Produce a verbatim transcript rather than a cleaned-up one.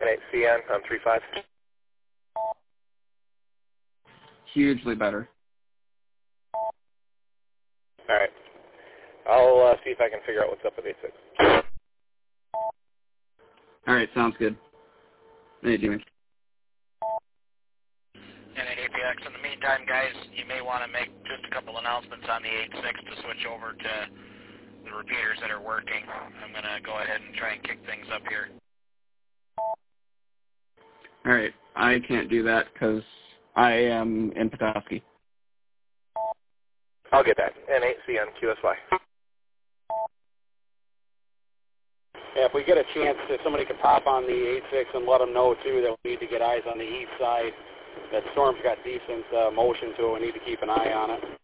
eight C N on three five. Hugely better. All right. I'll uh, see if I can figure out what's up with eight six. All right, sounds good. Hey, Jimmy. And at A P X, in the meantime, guys, you may want to make just a couple announcements on the eight six to switch over to the repeaters that are working. I'm going to go ahead and try and kick things up here. All right, I can't do that because I am in Petoskey. I'll get that. N eight C N Q S Y. Yeah, if we get a chance, if somebody could pop on the eight six and let them know, too, that we need to get eyes on the east side. That storm's got decent uh, motion to it. We need to keep an eye on it.